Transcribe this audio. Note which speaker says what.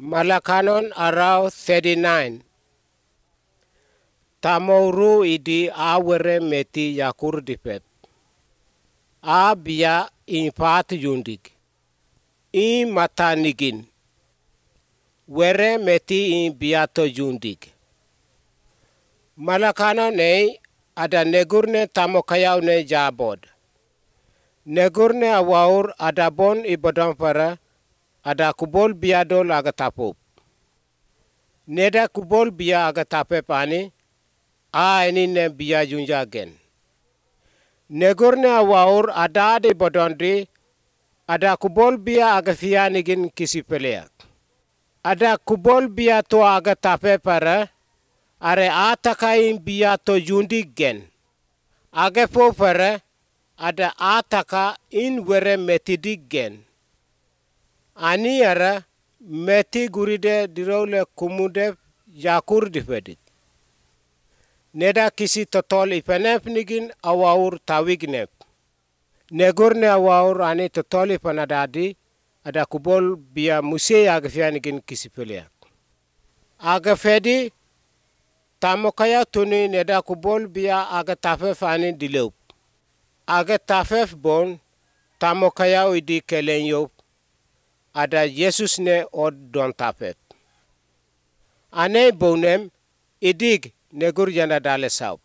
Speaker 1: Malakanon araw 39. Tamoru idi awere meti yakur dipet. A biya in pat yundik. In matanigin. Were meti in biyato yundik. Malakano ne ada negurne tamokayaw ne jabod. Negurne awaur ada bon ibodon para ada kubol biado laga tapop. Neda kubol biya aga tape pani a enine biya junja gen. Negurne awaur ada de bodondi ada kubol biya aga fianigin kisipelea. Ada kubol biya to aga tape para are atakain biya to jundi gen. Aga po para ada ataka in were metidig gen. Ani ara meti guride dirole kumude yakur difedit. Neda kisi totol ipenep nigin awaur tawignep. Negurne awaur ani totol ipanadadi ada kubol biya musye agafyanigin kisi pelea. Agafedi tamokaya tuni neda kubol biya agatafef ani dileup. Agatafef bon tamokaya idi kelenyop. Ada Yesus ne od don tapet. Ane bonem idig negur jana dale saup.